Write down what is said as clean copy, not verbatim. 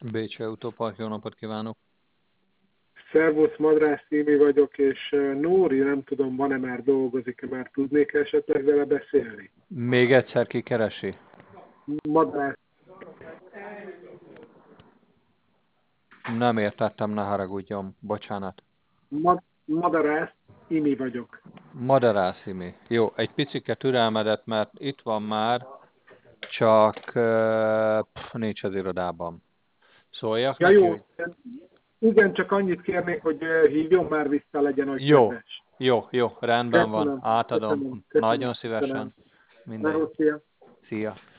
Bécsi Autópark, jó napot kívánok! Szervusz, Madrász Tími vagyok, és Nóri, nem tudom, van-e már dolgozik-e, már tudnék esetleg vele beszélni? Még egyszer kikeresi? Madrász, Nem értettem, ne haragudjon, bocsánat. Madarász Imi vagyok. Madarászimi. Jó, egy picike türelmedet, mert itt van már, csak nincs az irodában. Szóljak Ja neki, jó, hogy igen, csak annyit kérnék, hogy hívjon már vissza, legyen olyan jó, kedves. jó, rendben van, Köszönöm, átadom. köszönöm, köszönöm, Nagyon köszönöm. szívesen. Na, Mindegy. szia. Szia.